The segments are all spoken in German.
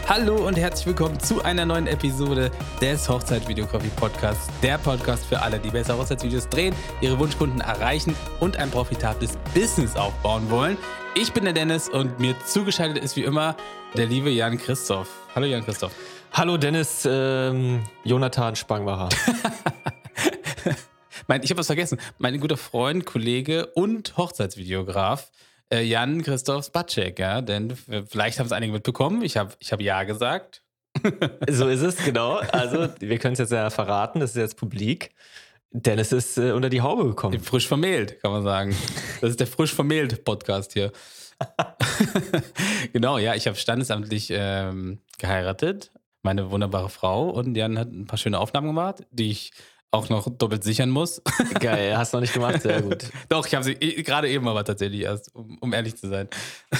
Hallo und herzlich willkommen zu einer neuen Episode des Hochzeit-Videografie-Podcasts. Der Podcast für alle, die bessere Hochzeitsvideos drehen, ihre Wunschkunden erreichen und ein profitables Business aufbauen wollen. Ich bin der Dennis und mir zugeschaltet ist wie immer der liebe Jan Christoph. Hallo Jan Christoph. Hallo Dennis, Jonathan Spangbacher. Ich habe was vergessen. Mein guter Freund, Kollege und Hochzeitsvideograf Jan Christoph Spacek, ja, denn vielleicht haben es einige mitbekommen. Ich hab ja gesagt. So ist es, genau. Also, wir können es jetzt ja verraten, das ist jetzt publik. Dennis ist unter die Haube gekommen. Frisch vermählt, kann man sagen. Das ist der frisch vermählt Podcast hier. Genau, ja, ich habe standesamtlich geheiratet, meine wunderbare Frau, und Jan hat ein paar schöne Aufnahmen gemacht, die ich auch noch doppelt sichern muss. Geil, hast du noch nicht gemacht? Sehr gut. Doch, ich habe sie gerade eben aber tatsächlich erst, um ehrlich zu sein.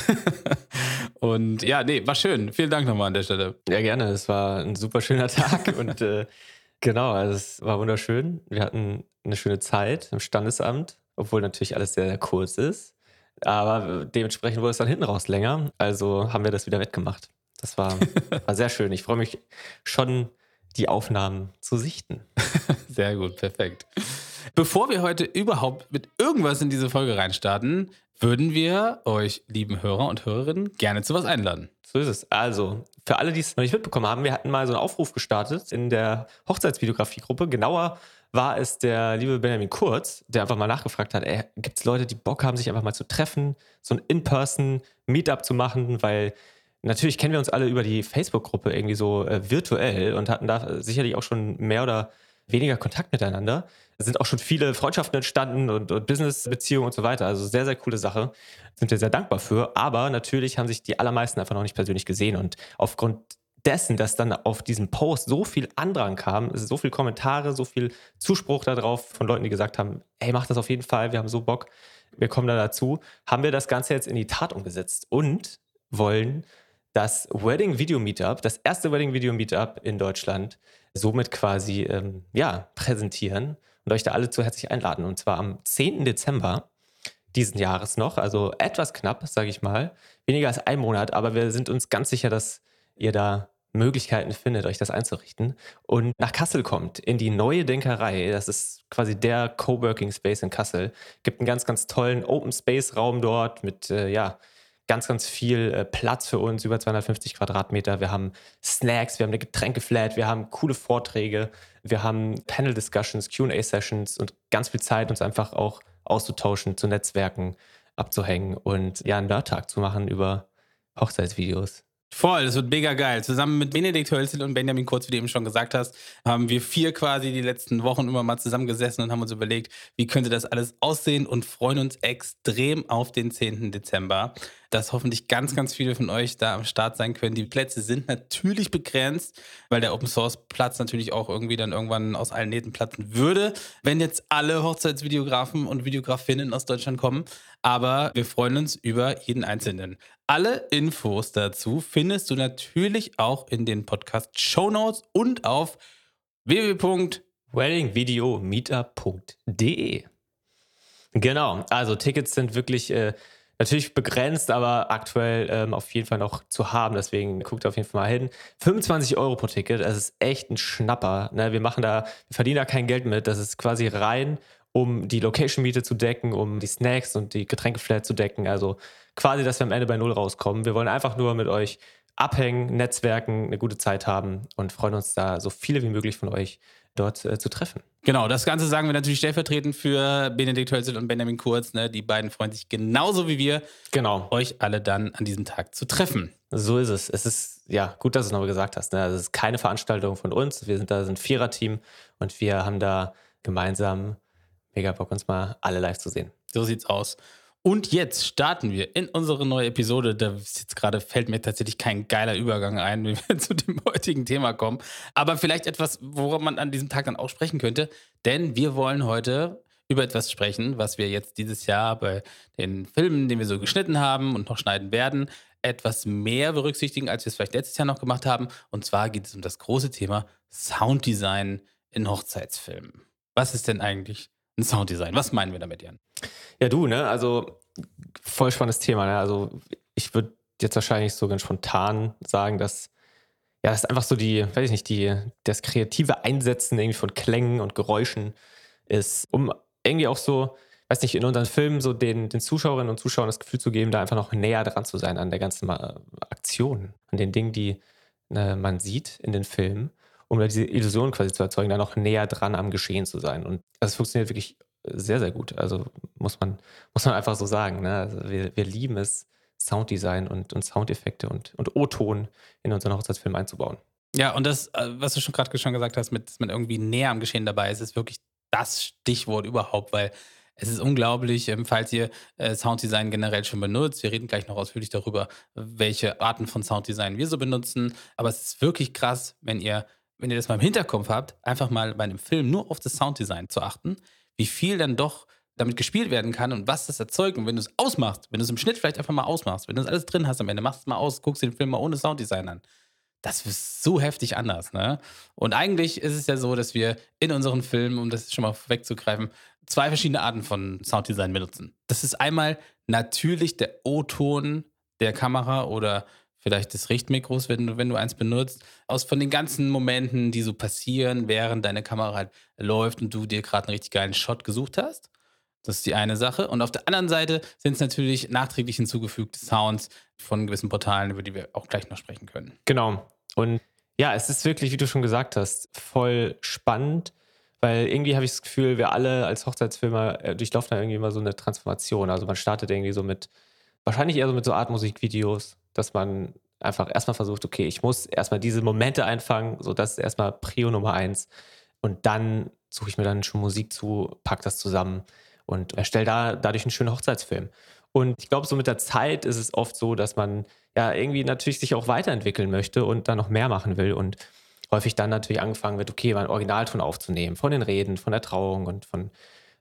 Und ja, nee, war schön. Vielen Dank nochmal an der Stelle. Ja, gerne. Es war ein super schöner Tag und genau, also es war wunderschön. Wir hatten eine schöne Zeit im Standesamt, obwohl natürlich alles sehr, sehr kurz ist. Aber dementsprechend wurde es dann hinten raus länger. Also haben wir das wieder wettgemacht. Das war sehr schön. Ich freue mich schon, die Aufnahmen zu sichten. Sehr gut, perfekt. Bevor wir heute überhaupt mit irgendwas in diese Folge reinstarten, würden wir euch, lieben Hörer und Hörerinnen, gerne zu was einladen. So ist es. Also, für alle, die es noch nicht mitbekommen haben, wir hatten mal so einen Aufruf gestartet in der Hochzeitsvideografie-Gruppe. Genauer war es der liebe Benjamin Kurz, der einfach mal nachgefragt hat, gibt es Leute, die Bock haben, sich einfach mal zu treffen, so ein In-Person-Meetup zu machen, weil natürlich kennen wir uns alle über die Facebook-Gruppe irgendwie so virtuell und hatten da sicherlich auch schon mehr oder weniger Kontakt miteinander. Es sind auch schon viele Freundschaften entstanden und Business-Beziehungen und so weiter. Also sehr, sehr coole Sache. Sind wir sehr dankbar für. Aber natürlich haben sich die allermeisten einfach noch nicht persönlich gesehen. Und aufgrund dessen, dass dann auf diesen Post so viel Andrang kam, so viele Kommentare, so viel Zuspruch darauf von Leuten, die gesagt haben, hey, mach das auf jeden Fall, wir haben so Bock, wir kommen da dazu, haben wir das Ganze jetzt in die Tat umgesetzt und wollen das Wedding Video Meetup, das erste Wedding Video Meetup in Deutschland, somit quasi präsentieren und euch da alle zu herzlich einladen. Und zwar am 10. Dezember diesen Jahres noch, also etwas knapp, sage ich mal, weniger als ein Monat, aber wir sind uns ganz sicher, dass ihr da Möglichkeiten findet, euch das einzurichten und nach Kassel kommt, in die Neue Denkerei. Das ist quasi der Coworking Space in Kassel. Gibt einen ganz, ganz tollen Open Space Raum dort mit, ganz, ganz viel Platz für uns, über 250 Quadratmeter. Wir haben Snacks, wir haben eine Getränkeflat, wir haben coole Vorträge, wir haben Panel-Discussions, Q&A-Sessions und ganz viel Zeit, uns einfach auch auszutauschen, zu Netzwerken, abzuhängen und ja, einen Nerd-Tag zu machen über Hochzeitsvideos. Voll, das wird mega geil. Zusammen mit Benedikt Hölzel und Benjamin Kurz, wie du eben schon gesagt hast, haben wir 4 quasi die letzten Wochen immer mal zusammengesessen und haben uns überlegt, wie könnte das alles aussehen, und freuen uns extrem auf den 10. Dezember, dass hoffentlich ganz, ganz viele von euch da am Start sein können. Die Plätze sind natürlich begrenzt, weil der Open-Source-Platz natürlich auch irgendwie dann irgendwann aus allen Nähten platzen würde, wenn jetzt alle Hochzeitsvideografen und Videografinnen aus Deutschland kommen. Aber wir freuen uns über jeden Einzelnen. Alle Infos dazu findest du natürlich auch in den Podcast-Shownotes und auf weddingvideomeetup.de. Genau, also Tickets sind wirklich natürlich begrenzt, aber aktuell auf jeden Fall noch zu haben. Deswegen guckt auf jeden Fall mal hin. 25 € pro Ticket, das ist echt ein Schnapper. Ne? Wir verdienen da kein Geld mit. Das ist quasi rein, um die Location-Miete zu decken, um die Snacks und die Getränkeflat zu decken. Also quasi, dass wir am Ende bei Null rauskommen. Wir wollen einfach nur mit euch abhängen, netzwerken, eine gute Zeit haben und freuen uns da, so viele wie möglich von euch dort zu treffen. Genau, das Ganze sagen wir natürlich stellvertretend für Benedikt Hölzel und Benjamin Kurz. Ne? Die beiden freuen sich genauso wie wir, euch alle dann an diesem Tag zu treffen. So ist es. Es ist, ja, gut, dass du es nochmal gesagt hast. Ne? Also es ist keine Veranstaltung von uns. Wir sind ein Vierer-Team und wir haben da gemeinsam mega Bock, uns mal alle live zu sehen. So sieht's aus. Und jetzt starten wir in unsere neue Episode. Da jetzt gerade fällt mir tatsächlich kein geiler Übergang ein, wie wir zu dem heutigen Thema kommen. Aber vielleicht etwas, worüber man an diesem Tag dann auch sprechen könnte. Denn wir wollen heute über etwas sprechen, was wir jetzt dieses Jahr bei den Filmen, den wir so geschnitten haben und noch schneiden werden, etwas mehr berücksichtigen, als wir es vielleicht letztes Jahr noch gemacht haben. Und zwar geht es um das große Thema Sounddesign in Hochzeitsfilmen. Was ist denn eigentlich ein Sounddesign? Was meinen wir damit, Jan? Ja, du, ne? Also voll spannendes Thema, ne? Also ich würde jetzt wahrscheinlich so ganz spontan sagen, dass ja, das ist einfach so weiß ich nicht, das kreative Einsetzen irgendwie von Klängen und Geräuschen ist, um irgendwie auch so, weiß nicht, in unseren Filmen so den Zuschauerinnen und Zuschauern das Gefühl zu geben, da einfach noch näher dran zu sein an der ganzen Aktion, an den Dingen, die man sieht in den Filmen, um da diese Illusion quasi zu erzeugen, da noch näher dran am Geschehen zu sein. Und das funktioniert wirklich sehr, sehr gut. Also muss man einfach so sagen. Ne? Also wir lieben es, Sounddesign und Soundeffekte und O-Ton in unseren Hochzeitsfilm einzubauen. Ja, und das, was du schon gesagt hast, dass man irgendwie näher am Geschehen dabei ist, ist wirklich das Stichwort überhaupt, weil es ist unglaublich, falls ihr Sounddesign generell schon benutzt. Wir reden gleich noch ausführlich darüber, welche Arten von Sounddesign wir so benutzen. Aber es ist wirklich krass, wenn ihr das mal im Hinterkopf habt, einfach mal bei einem Film nur auf das Sounddesign zu achten, wie viel dann doch damit gespielt werden kann und was das erzeugt. Und wenn du es ausmachst, wenn du es im Schnitt vielleicht einfach mal ausmachst, wenn du das alles drin hast am Ende, machst es mal aus, guckst dir den Film mal ohne Sounddesign an. Das ist so heftig anders, ne? Und eigentlich ist es ja so, dass wir in unseren Filmen, um das schon mal vorwegzugreifen, zwei verschiedene Arten von Sounddesign benutzen. Das ist einmal natürlich der O-Ton der Kamera oder vielleicht des Richtmikros, wenn du eins benutzt, von den ganzen Momenten, die so passieren, während deine Kamera halt läuft und du dir gerade einen richtig geilen Shot gesucht hast. Das ist die eine Sache. Und auf der anderen Seite sind es natürlich nachträglich hinzugefügte Sounds von gewissen Portalen, über die wir auch gleich noch sprechen können. Genau. Und ja, es ist wirklich, wie du schon gesagt hast, voll spannend, weil irgendwie habe ich das Gefühl, wir alle als Hochzeitsfilmer durchlaufen da irgendwie immer so eine Transformation. Also man startet irgendwie so wahrscheinlich eher so mit so Art Musikvideos, dass man einfach erstmal versucht, okay, ich muss erstmal diese Momente einfangen, so das ist erstmal Prio Nummer 1. Und dann suche ich mir dann schon Musik zu, pack das zusammen und erstelle dadurch einen schönen Hochzeitsfilm. Und ich glaube, so mit der Zeit ist es oft so, dass man ja irgendwie natürlich sich auch weiterentwickeln möchte und dann noch mehr machen will und häufig dann natürlich angefangen wird, okay, mal einen Originalton aufzunehmen, von den Reden, von der Trauung und von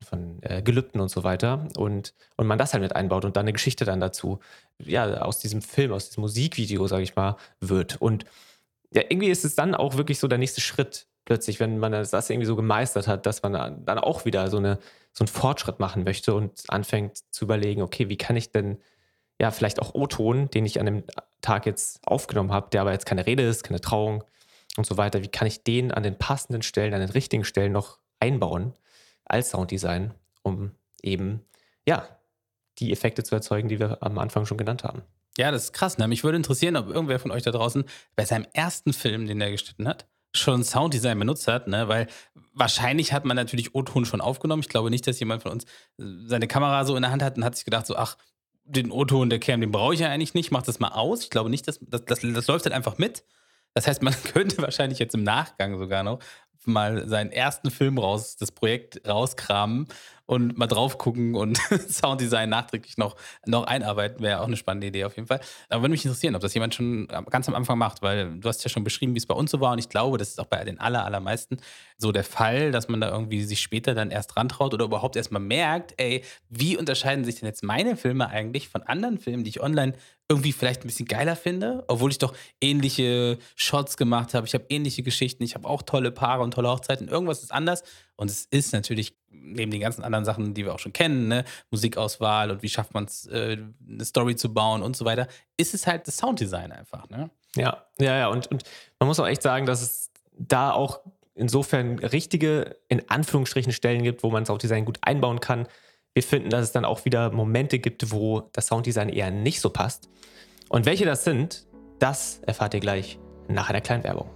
Gelübden und so weiter und man das halt mit einbaut und dann eine Geschichte dann dazu, ja, aus diesem Film, aus diesem Musikvideo, sage ich mal, wird. Und ja, irgendwie ist es dann auch wirklich so der nächste Schritt plötzlich, wenn man das irgendwie so gemeistert hat, dass man dann auch wieder so einen Fortschritt machen möchte und anfängt zu überlegen, okay, wie kann ich denn ja vielleicht auch O-Ton, den ich an dem Tag jetzt aufgenommen habe, der aber jetzt keine Rede ist, keine Trauung und so weiter, wie kann ich den an den passenden Stellen, an den richtigen Stellen noch einbauen als Sounddesign, um eben, ja, die Effekte zu erzeugen, die wir am Anfang schon genannt haben. Ja, das ist krass. Ne? Mich würde interessieren, ob irgendwer von euch da draußen bei seinem ersten Film, den er geschnitten hat, schon Sounddesign benutzt hat, ne? Weil wahrscheinlich hat man natürlich O-Ton schon aufgenommen. Ich glaube nicht, dass jemand von uns seine Kamera so in der Hand hat und hat sich gedacht, so, ach, den O-Ton der Cam, den brauche ich ja eigentlich nicht, mach das mal aus. Ich glaube nicht, das läuft halt einfach mit. Das heißt, man könnte wahrscheinlich jetzt im Nachgang sogar noch mal seinen ersten Film das Projekt rauskramen und mal drauf gucken und Sounddesign nachträglich noch einarbeiten, wäre auch eine spannende Idee auf jeden Fall. Aber würde mich interessieren, ob das jemand schon ganz am Anfang macht, weil du hast ja schon beschrieben, wie es bei uns so war und ich glaube, das ist auch bei den allermeisten so der Fall, dass man da irgendwie sich später dann erst rantraut oder überhaupt erst mal merkt, ey, wie unterscheiden sich denn jetzt meine Filme eigentlich von anderen Filmen, die ich online irgendwie vielleicht ein bisschen geiler finde, obwohl ich doch ähnliche Shots gemacht habe. Ich habe ähnliche Geschichten, ich habe auch tolle Paare und tolle Hochzeiten. Irgendwas ist anders. Und es ist natürlich neben den ganzen anderen Sachen, die wir auch schon kennen, ne, Musikauswahl und wie schafft man es, eine Story zu bauen und so weiter, ist es halt das Sounddesign einfach. Ne? Ja. Und man muss auch echt sagen, dass es da auch insofern richtige, in Anführungsstrichen, Stellen gibt, wo man Sounddesign gut einbauen kann. Wir finden, dass es dann auch wieder Momente gibt, wo das Sounddesign eher nicht so passt. Und welche das sind, das erfahrt ihr gleich nach einer kleinen Werbung.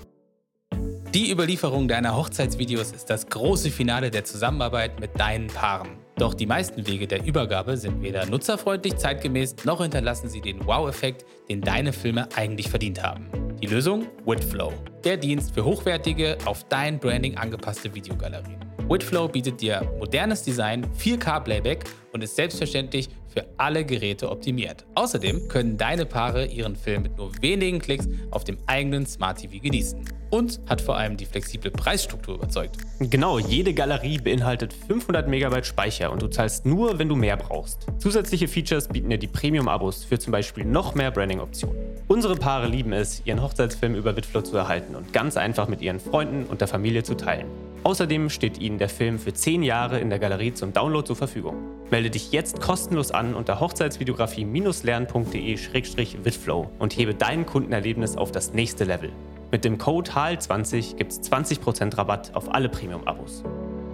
Die Überlieferung deiner Hochzeitsvideos ist das große Finale der Zusammenarbeit mit deinen Paaren. Doch die meisten Wege der Übergabe sind weder nutzerfreundlich, zeitgemäß, noch hinterlassen sie den Wow-Effekt, den deine Filme eigentlich verdient haben. Die Lösung? Whitflow. Der Dienst für hochwertige, auf dein Branding angepasste Videogalerien. Whitflow bietet dir modernes Design, 4K-Playback und ist selbstverständlich für alle Geräte optimiert. Außerdem können deine Paare ihren Film mit nur wenigen Klicks auf dem eigenen Smart TV genießen. Und hat vor allem die flexible Preisstruktur überzeugt. Genau, jede Galerie beinhaltet 500 Megabyte Speicher und du zahlst nur, wenn du mehr brauchst. Zusätzliche Features bieten dir die Premium-Abos für zum Beispiel noch mehr Branding-Optionen. Unsere Paare lieben es, ihren Hochzeitsfilm über Whitflow zu erhalten und ganz einfach mit ihren Freunden und der Familie zu teilen. Außerdem steht Ihnen der Film für 10 Jahre in der Galerie zum Download zur Verfügung. Melde dich jetzt kostenlos an unter hochzeitsvideografie-lernen.de/withflow und hebe dein Kundenerlebnis auf das nächste Level. Mit dem Code HAL20 gibt es 20% Rabatt auf alle Premium-Abos.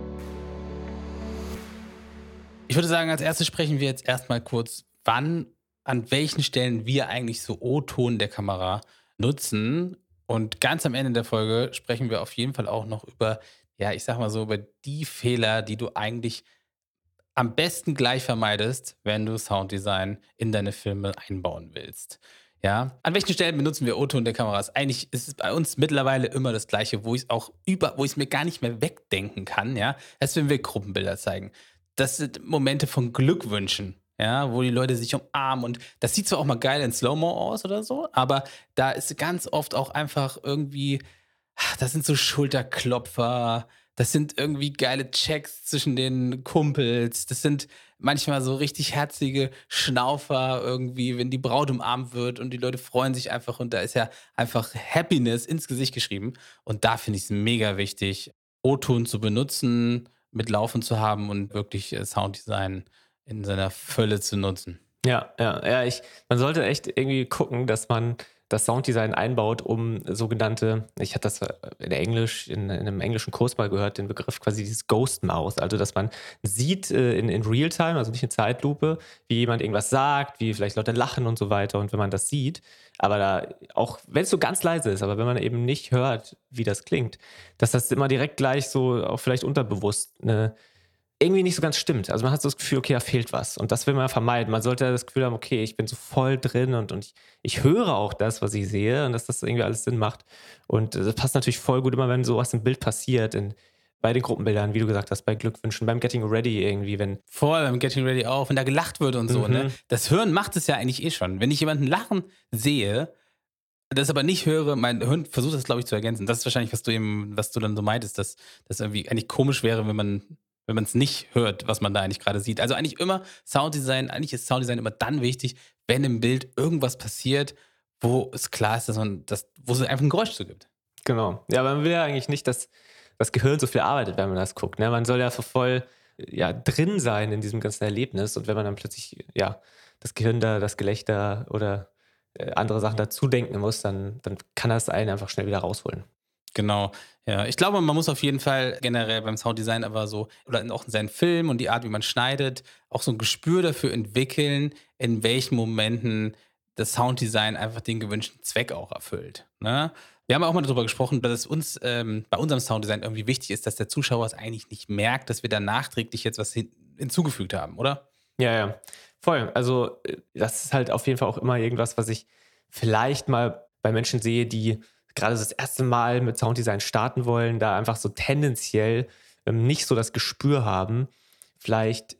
Ich würde sagen, als erstes sprechen wir jetzt erstmal kurz, an welchen Stellen wir eigentlich so O-Ton der Kamera nutzen. Und ganz am Ende der Folge sprechen wir auf jeden Fall auch noch über, ja, ich sag mal so, über die Fehler, die du eigentlich am besten gleich vermeidest, wenn du Sounddesign in deine Filme einbauen willst. Ja, an welchen Stellen benutzen wir O-Ton der Kameras? Eigentlich ist es bei uns mittlerweile immer das Gleiche, wo ich es mir gar nicht mehr wegdenken kann, ja. Das, wenn wir Gruppenbilder zeigen. Das sind Momente von Glückwünschen, ja, wo die Leute sich umarmen und das sieht zwar auch mal geil in Slow-Mo aus oder so, aber da ist ganz oft auch einfach irgendwie, das sind so Schulterklopfer, das sind irgendwie geile Checks zwischen den Kumpels, das sind manchmal so richtig herzige Schnaufer irgendwie, wenn die Braut umarmt wird und die Leute freuen sich einfach und da ist ja einfach Happiness ins Gesicht geschrieben. Und da finde ich es mega wichtig, O-Ton zu benutzen, mit Laufen zu haben und wirklich Sounddesign in seiner Fülle zu nutzen. Man sollte echt irgendwie gucken, dass man das Sounddesign einbaut, um sogenannte, ich hatte das in einem englischen Kurs mal gehört, den Begriff quasi dieses Ghost Mouse, also dass man sieht in Realtime, also nicht in Zeitlupe, wie jemand irgendwas sagt, wie vielleicht Leute lachen und so weiter und wenn man das sieht, aber da auch, wenn es so ganz leise ist, aber wenn man eben nicht hört, wie das klingt, dass das immer direkt gleich so auch vielleicht unterbewusst irgendwie nicht so ganz stimmt. Also man hat so das Gefühl, okay, da fehlt was. Und das will man vermeiden. Man sollte das Gefühl haben, okay, ich bin so voll drin und ich höre auch das, was ich sehe und dass das irgendwie alles Sinn macht. Und das passt natürlich voll gut immer, wenn sowas im Bild passiert, bei den Gruppenbildern, wie du gesagt hast, bei Glückwünschen, beim Getting Ready irgendwie, wenn... Voll, beim Getting Ready auch, wenn da gelacht wird und so, ne? Das Hören macht es ja eigentlich eh schon. Wenn ich jemanden lachen sehe, das aber nicht höre, mein Hirn versucht das, glaube ich, zu ergänzen. Das ist wahrscheinlich, was du dann so meintest, dass das irgendwie eigentlich komisch wäre, wenn man es nicht hört, was man da eigentlich gerade sieht. Also eigentlich eigentlich ist Sounddesign immer dann wichtig, wenn im Bild irgendwas passiert, wo es klar ist, wo es einfach ein Geräusch zu gibt. Genau. Ja, aber man will ja eigentlich nicht, dass das Gehirn so viel arbeitet, wenn man das guckt. Ne? Man soll ja voll drin sein in diesem ganzen Erlebnis und wenn man dann plötzlich das Gehirn da, das Gelächter oder andere Sachen dazu denken muss, dann kann das einen einfach schnell wieder rausholen. Genau, ja. Ich glaube, man muss auf jeden Fall generell beim Sounddesign aber so, oder auch in seinen Filmen und die Art, wie man schneidet, auch so ein Gespür dafür entwickeln, in welchen Momenten das Sounddesign einfach den gewünschten Zweck auch erfüllt. Ne? Wir haben auch mal darüber gesprochen, dass es uns bei unserem Sounddesign irgendwie wichtig ist, dass der Zuschauer es eigentlich nicht merkt, dass wir da nachträglich jetzt was hinzugefügt haben, oder? Ja, voll. Also das ist halt auf jeden Fall auch immer irgendwas, was ich vielleicht mal bei Menschen sehe, die gerade so das erste Mal mit Sounddesign starten wollen, da einfach so tendenziell nicht so das Gespür haben, vielleicht,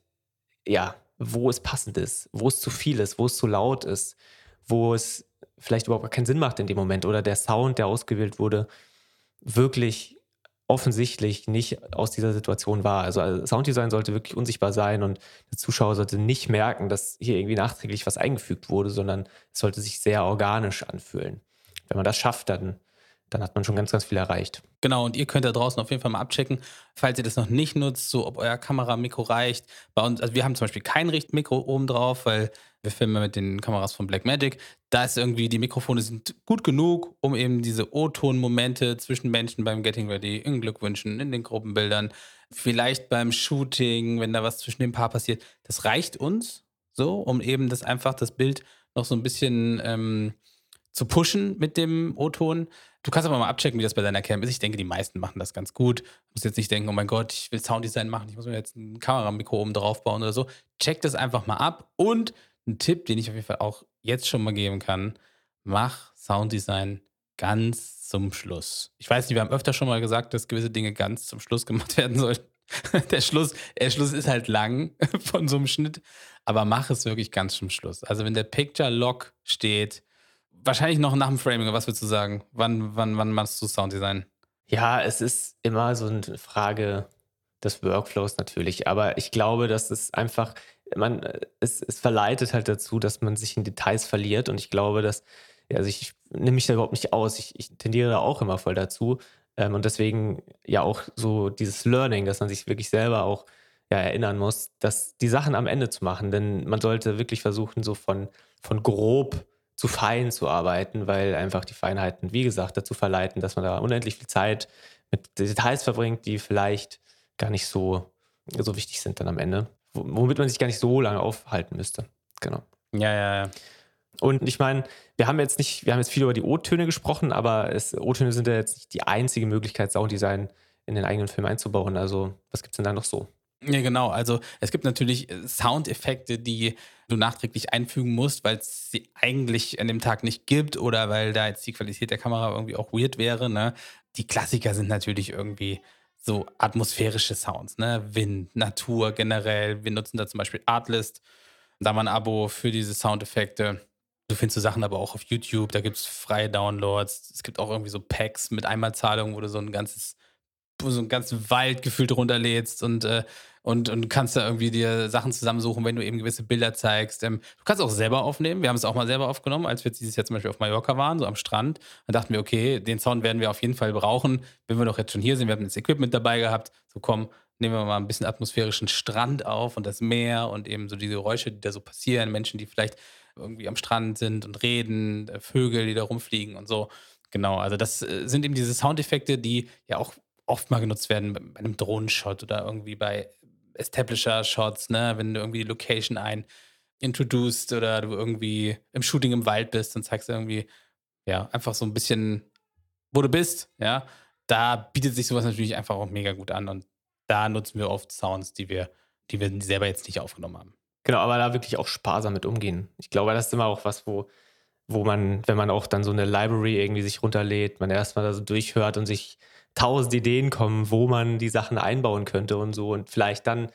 wo es passend ist, wo es zu viel ist, wo es zu laut ist, wo es vielleicht überhaupt gar keinen Sinn macht in dem Moment oder der Sound, der ausgewählt wurde, wirklich offensichtlich nicht aus dieser Situation war. Also Sounddesign sollte wirklich unsichtbar sein und der Zuschauer sollte nicht merken, dass hier irgendwie nachträglich was eingefügt wurde, sondern es sollte sich sehr organisch anfühlen. Wenn man das schafft, dann hat man schon ganz, ganz viel erreicht. Genau, und ihr könnt da draußen auf jeden Fall mal abchecken, falls ihr das noch nicht nutzt, so ob euer Kameramikro reicht. Bei uns, also wir haben zum Beispiel kein Richtmikro oben drauf, weil wir filmen mit den Kameras von Blackmagic. Da ist irgendwie, die Mikrofone sind gut genug, um eben diese O-Ton-Momente zwischen Menschen beim Getting Ready, in Glückwünschen, in den Gruppenbildern, vielleicht beim Shooting, wenn da was zwischen dem Paar passiert. Das reicht uns so, um eben das Bild noch so ein bisschen zu pushen mit dem O-Ton. Du kannst aber mal abchecken, wie das bei deiner Cam ist. Ich denke, die meisten machen das ganz gut. Du musst jetzt nicht denken, oh mein Gott, ich will Sounddesign machen, ich muss mir jetzt ein Kameramikro oben drauf bauen oder so. Check das einfach mal ab. Und ein Tipp, den ich auf jeden Fall auch jetzt schon mal geben kann, mach Sounddesign ganz zum Schluss. Ich weiß nicht, wir haben öfter schon mal gesagt, dass gewisse Dinge ganz zum Schluss gemacht werden sollen. Der Schluss ist halt lang von so einem Schnitt, aber mach es wirklich ganz zum Schluss. Also wenn der Picture Lock steht, wahrscheinlich noch nach dem Framing, was würdest du sagen? Wann machst du Sounddesign? Ja, es ist immer so eine Frage des Workflows natürlich, aber ich glaube, dass es einfach, es verleitet halt dazu, dass man sich in Details verliert und ich glaube, dass, also ich nehme mich da überhaupt nicht aus, ich tendiere da auch immer voll dazu, Und deswegen ja auch so dieses Learning, dass man sich wirklich selber auch erinnern muss, dass die Sachen am Ende zu machen. Denn man sollte wirklich versuchen, so von grob zu fein zu arbeiten, weil einfach die Feinheiten, wie gesagt, dazu verleiten, dass man da unendlich viel Zeit mit Details verbringt, die vielleicht gar nicht so wichtig sind dann am Ende, womit man sich gar nicht so lange aufhalten müsste. Genau. Ja, ja, ja. Und ich meine, wir haben jetzt viel über die O-Töne gesprochen, aber O-Töne sind ja jetzt nicht die einzige Möglichkeit, Sounddesign in den eigenen Film einzubauen. Also, was gibt's denn da noch so? Ja, genau. Also es gibt natürlich Soundeffekte, die du nachträglich einfügen musst, weil es sie eigentlich an dem Tag nicht gibt oder weil da jetzt die Qualität der Kamera irgendwie auch weird wäre. Ne? Die Klassiker sind natürlich irgendwie so atmosphärische Sounds, ne? Wind, Natur generell. Wir nutzen da zum Beispiel Artlist. Da haben wir ein Abo für diese Soundeffekte. Du findest so Sachen aber auch auf YouTube, da gibt es freie Downloads. Es gibt auch irgendwie so Packs mit Einmalzahlung, wo du so einen ganzen Wald gefühlt runterlädst und kannst da irgendwie dir Sachen zusammensuchen, wenn du eben gewisse Bilder zeigst. Du kannst auch selber aufnehmen. Wir haben es auch mal selber aufgenommen, als wir jetzt dieses Jahr zum Beispiel auf Mallorca waren, so am Strand. Dann dachten wir, okay, den Sound werden wir auf jeden Fall brauchen, wenn wir doch jetzt schon hier sind. Wir haben das Equipment dabei gehabt. So komm, nehmen wir mal ein bisschen atmosphärischen Strand auf und das Meer und eben so die Geräusche, die da so passieren. Menschen, die vielleicht irgendwie am Strand sind und reden, Vögel, die da rumfliegen und so. Genau, also das sind eben diese Soundeffekte, die ja auch oft mal genutzt werden bei einem Drohnenshot oder irgendwie bei Establisher-Shots, ne? Wenn du irgendwie die Location introduced oder du irgendwie im Shooting im Wald bist und zeigst irgendwie, ja, einfach so ein bisschen, wo du bist, ja. Da bietet sich sowas natürlich einfach auch mega gut an und da nutzen wir oft Sounds, die wir selber jetzt nicht aufgenommen haben. Genau, aber da wirklich auch sparsam mit umgehen. Ich glaube, das ist immer auch was, wo man, wenn man auch dann so eine Library irgendwie sich runterlädt, man erstmal da so durchhört und sich 1.000 Ideen kommen, wo man die Sachen einbauen könnte und so und vielleicht dann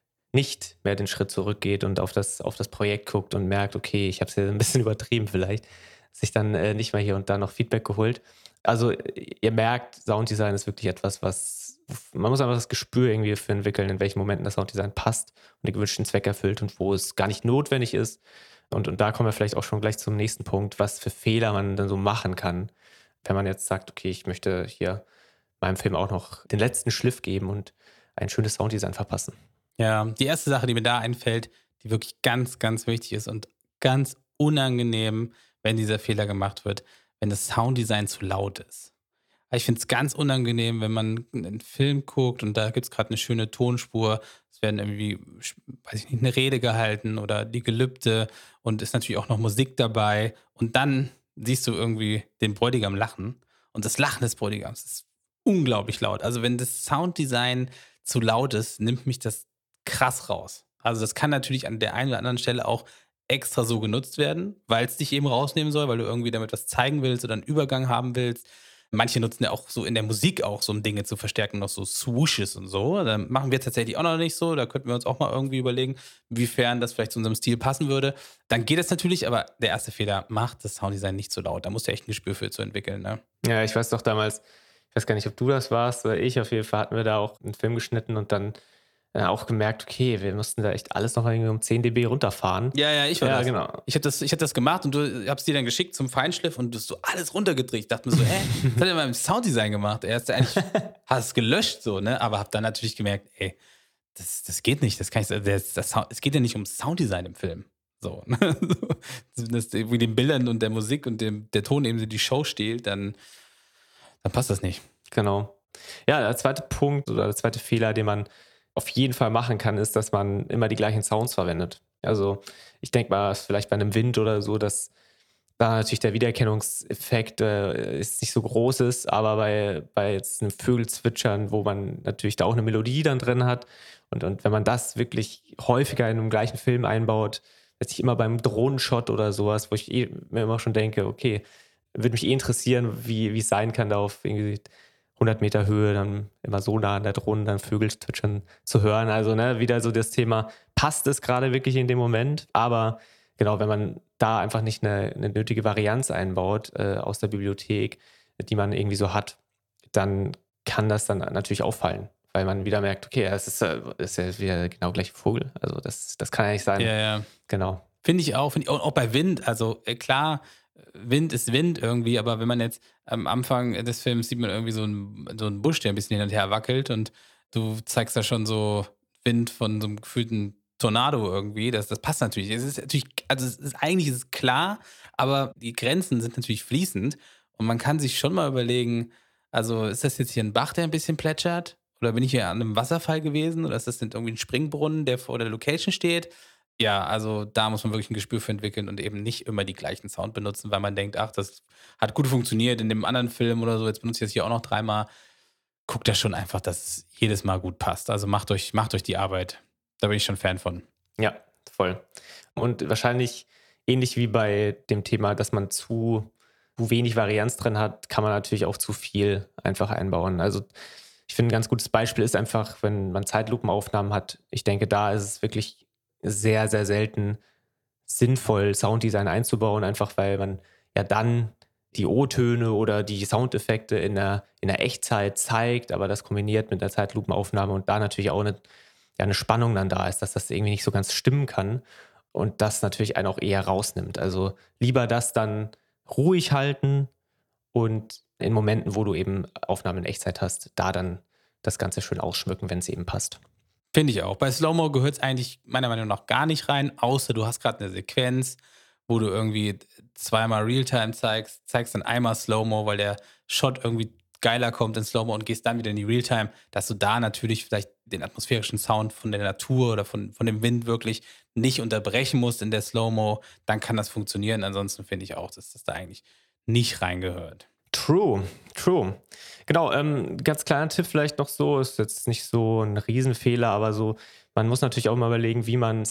nicht mehr den Schritt zurückgeht und auf das Projekt guckt und merkt, okay, ich habe es ja ein bisschen übertrieben vielleicht, sich dann nicht mal hier und da noch Feedback geholt. Also ihr merkt, Sounddesign ist wirklich etwas, man muss einfach das Gespür irgendwie dafür entwickeln, in welchen Momenten das Sounddesign passt und den gewünschten Zweck erfüllt und wo es gar nicht notwendig ist. Und da kommen wir vielleicht auch schon gleich zum nächsten Punkt, was für Fehler man dann so machen kann, wenn man jetzt sagt, okay, ich möchte hier meinem Film auch noch den letzten Schliff geben und ein schönes Sounddesign verpassen. Ja, die erste Sache, die mir da einfällt, die wirklich ganz, ganz wichtig ist und ganz unangenehm, wenn dieser Fehler gemacht wird, wenn das Sounddesign zu laut ist. Ich finde es ganz unangenehm, wenn man einen Film guckt und da gibt es gerade eine schöne Tonspur. Es werden irgendwie, weiß ich nicht, eine Rede gehalten oder die Gelübde und ist natürlich auch noch Musik dabei. Und dann siehst du irgendwie den Bräutigam lachen. Und das Lachen des Bräutigams ist unglaublich laut. Also wenn das Sounddesign zu laut ist, nimmt mich das krass raus. Also das kann natürlich an der einen oder anderen Stelle auch extra so genutzt werden, weil es dich eben rausnehmen soll, weil du irgendwie damit was zeigen willst oder einen Übergang haben willst. Manche nutzen ja auch so in der Musik auch so, um Dinge zu verstärken, noch so Swooshes und so. Da machen wir tatsächlich auch noch nicht so. Da könnten wir uns auch mal irgendwie überlegen, inwiefern das vielleicht zu unserem Stil passen würde. Dann geht es natürlich, aber der erste Fehler, macht das Sounddesign nicht so laut. Da musst du echt ein Gespür für zu entwickeln, ne? Ja, ich weiß doch damals, ich weiß gar nicht, ob du das warst oder ich, auf jeden Fall hatten wir da auch einen Film geschnitten und dann auch gemerkt, okay, wir mussten da echt alles noch irgendwie um 10 dB runterfahren. Ja, ja, ich war Ja, das. genau. Ich hab das gemacht und du hab's dir dann geschickt zum Feinschliff und du hast so alles runtergedreht. Ich dachte mir so, was hat er beim Sounddesign gemacht? Er ist ja eigentlich, hat es gelöscht so, ne? Aber hab dann natürlich gemerkt, ey, das geht nicht. Das kann ich, es geht ja nicht um Sounddesign im Film. So, ne? Das, wie den Bildern und der Musik und der Ton eben so die Show stiehlt, dann passt das nicht. Genau. Ja, der zweite Punkt oder der zweite Fehler, den man auf jeden Fall machen kann, ist, dass man immer die gleichen Sounds verwendet. Also ich denke mal, vielleicht bei einem Wind oder so, dass da natürlich der Wiedererkennungseffekt ist nicht so groß ist, aber bei jetzt einem Vögelzwitschern, wo man natürlich da auch eine Melodie dann drin hat und wenn man das wirklich häufiger in einem gleichen Film einbaut, letztlich immer beim Drohnenshot oder sowas, wo ich mir immer schon denke, okay, würde mich interessieren, wie es sein kann, da auf irgendwie 100 Meter Höhe dann immer so nah an der Drohne dann Vögel zwitschern zu hören. Also ne, wieder so das Thema, passt es gerade wirklich in dem Moment? Aber genau, wenn man da einfach nicht eine nötige Varianz einbaut aus der Bibliothek, die man irgendwie so hat, dann kann das dann natürlich auffallen, weil man wieder merkt, okay, das ist ja wieder der genau gleiche Vogel. Also das kann ja nicht sein. Ja, ja. Genau. Finde ich auch. Auch bei Wind. Also klar, Wind ist Wind irgendwie, aber wenn man jetzt am Anfang des Films sieht man irgendwie so einen Busch, der ein bisschen hin und her wackelt und du zeigst da schon so Wind von so einem gefühlten Tornado irgendwie. Das passt natürlich. Es ist natürlich, also es ist eigentlich ist es klar, aber die Grenzen sind natürlich fließend und man kann sich schon mal überlegen, also ist das jetzt hier ein Bach, der ein bisschen plätschert? Oder bin ich hier an einem Wasserfall gewesen? Oder ist das denn irgendwie ein Springbrunnen, der vor der Location steht? Ja, also da muss man wirklich ein Gespür für entwickeln und eben nicht immer die gleichen Sound benutzen, weil man denkt: „Ach, das hat gut funktioniert in dem anderen Film oder so, jetzt benutze ich das hier auch noch dreimal.“ Guckt da schon einfach, dass es jedes Mal gut passt. Also macht euch die Arbeit. Da bin ich schon Fan von. Ja, voll. Und wahrscheinlich ähnlich wie bei dem Thema, dass man zu wenig Varianz drin hat, kann man natürlich auch zu viel einfach einbauen. Also ich finde, ein ganz gutes Beispiel ist einfach, wenn man Zeitlupenaufnahmen hat. Ich denke, da ist es wirklich sehr, sehr selten sinnvoll, Sounddesign einzubauen, einfach weil man ja dann die O-Töne oder die Soundeffekte in der Echtzeit zeigt, aber das kombiniert mit der Zeitlupenaufnahme und da natürlich auch eine Spannung dann da ist, dass das irgendwie nicht so ganz stimmen kann und das natürlich einen auch eher rausnimmt. Also lieber das dann ruhig halten und in Momenten, wo du eben Aufnahmen in Echtzeit hast, da dann das Ganze schön ausschmücken, wenn es eben passt. Finde ich auch. Bei Slow-Mo gehört es eigentlich meiner Meinung nach gar nicht rein, außer du hast gerade eine Sequenz, wo du irgendwie zweimal Realtime zeigst dann einmal Slow-Mo, weil der Shot irgendwie geiler kommt in Slow-Mo und gehst dann wieder in die Realtime, dass du da natürlich vielleicht den atmosphärischen Sound von der Natur oder von dem Wind wirklich nicht unterbrechen musst in der Slow-Mo, dann kann das funktionieren. Ansonsten finde ich auch, dass das da eigentlich nicht reingehört. True, true. Genau, ganz kleiner Tipp vielleicht noch so, ist jetzt nicht so ein Riesenfehler, aber so, man muss natürlich auch mal überlegen, wie man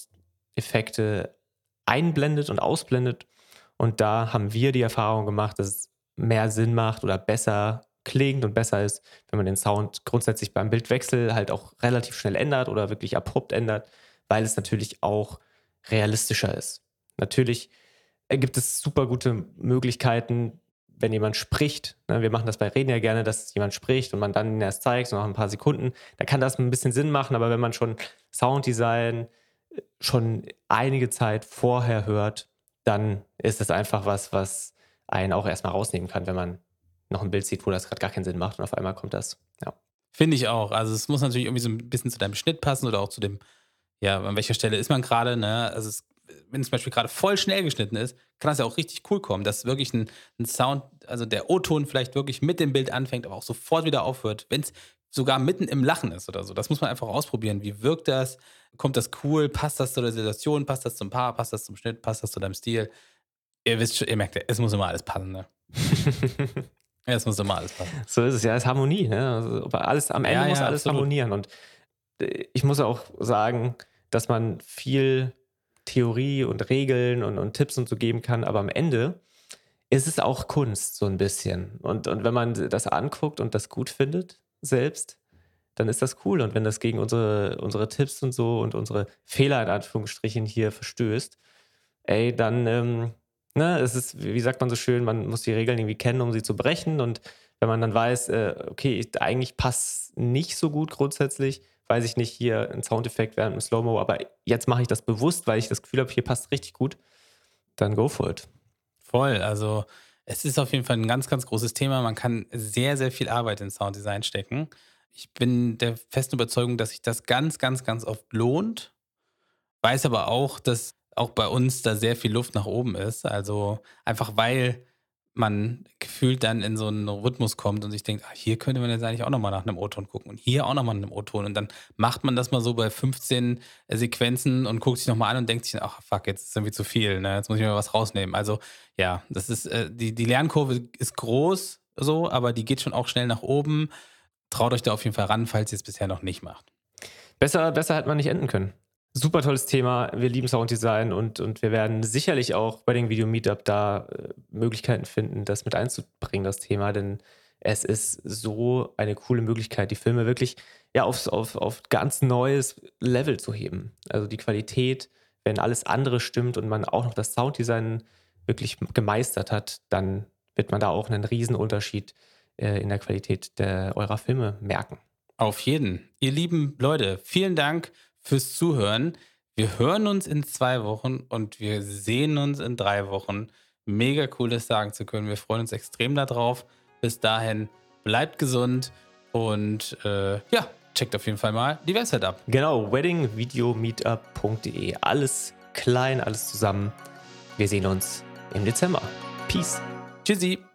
Soundeffekte einblendet und ausblendet. Und da haben wir die Erfahrung gemacht, dass es mehr Sinn macht oder besser klingt und besser ist, wenn man den Sound grundsätzlich beim Bildwechsel halt auch relativ schnell ändert oder wirklich abrupt ändert, weil es natürlich auch realistischer ist. Natürlich gibt es super gute Möglichkeiten, wenn jemand spricht. Ne? Wir machen das bei Reden ja gerne, dass jemand spricht und man dann ihn erst zeigt, so nach ein paar Sekunden. Da kann das ein bisschen Sinn machen, aber wenn man schon Sounddesign schon einige Zeit vorher hört, dann ist es einfach was einen auch erstmal rausnehmen kann, wenn man noch ein Bild sieht, wo das gerade gar keinen Sinn macht und auf einmal kommt das. Ja. Finde ich auch. Also, es muss natürlich irgendwie so ein bisschen zu deinem Schnitt passen oder auch zu dem, ja, an welcher Stelle ist man gerade, ne? Also, wenn es zum Beispiel gerade voll schnell geschnitten ist, kann das ja auch richtig cool kommen, dass wirklich ein Sound, also der O-Ton vielleicht wirklich mit dem Bild anfängt, aber auch sofort wieder aufhört, wenn es sogar mitten im Lachen ist oder so. Das muss man einfach ausprobieren. Wie wirkt das? Kommt das cool? Passt das zu der Situation? Passt das zum Paar? Passt das zum Schnitt? Passt das zu deinem Stil? Ihr wisst schon, ihr merkt ja, es muss immer alles passen, ne? Ja, es muss immer alles passen. So ist es ja, es ist Harmonie. Ne? Also, aber alles, am Ende Ja, muss ja, alles absolut. harmonieren. Und ich muss auch sagen, dass man viel Theorie und Regeln und Tipps und so geben kann, aber am Ende ist es auch Kunst so ein bisschen. Und wenn man das anguckt und das gut findet selbst, dann ist das cool. Und wenn das gegen unsere Tipps und so und unsere Fehler in Anführungsstrichen hier verstößt, ey, dann, ne, es ist, wie sagt man so schön, man muss die Regeln irgendwie kennen, um sie zu brechen. Und wenn man dann weiß, okay, eigentlich passt nicht so gut grundsätzlich, weiß ich nicht, hier ein Soundeffekt während dem Slow-Mo, aber jetzt mache ich das bewusst, weil ich das Gefühl habe, hier passt richtig gut, dann go for it. Voll. Also, es ist auf jeden Fall ein ganz, ganz großes Thema. Man kann sehr, sehr viel Arbeit in Sounddesign stecken. Ich bin der festen Überzeugung, dass sich das ganz, ganz, ganz oft lohnt. Weiß aber auch, dass auch bei uns da sehr viel Luft nach oben ist. Also, einfach weil man gefühlt dann in so einen Rhythmus kommt und sich denkt: „Ah, hier könnte man jetzt eigentlich auch noch mal nach einem O-Ton gucken und hier auch noch mal 'nem O-Ton.“ Und dann macht man das mal so bei 15 Sequenzen und guckt sich noch mal an und denkt sich: „Ach fuck, jetzt ist irgendwie zu viel, ne? Jetzt muss ich mir was rausnehmen.“ Also, ja, das ist, die Lernkurve ist groß so, aber die geht schon auch schnell nach oben. Traut euch da auf jeden Fall ran, falls ihr es bisher noch nicht macht. Besser hätte man nicht enden können. Super tolles Thema. Wir lieben Sounddesign und wir werden sicherlich auch bei dem Video Meetup da Möglichkeiten finden, das mit einzubringen, das Thema, denn es ist so eine coole Möglichkeit, die Filme wirklich ja, auf ganz neues Level zu heben. Also die Qualität, wenn alles andere stimmt und man auch noch das Sounddesign wirklich gemeistert hat, dann wird man da auch einen Riesenunterschied in der Qualität eurer Filme merken. Auf jeden. Ihr lieben Leute, vielen Dank fürs Zuhören. Wir hören uns in 2 Wochen und wir sehen uns in 3 Wochen, Mega cool, das sagen zu können. Wir freuen uns extrem darauf. Bis dahin, bleibt gesund und ja, checkt auf jeden Fall mal die Website ab. Genau, weddingvideomeetup.de. Alles klein, alles zusammen. Wir sehen uns im Dezember. Peace. Tschüssi.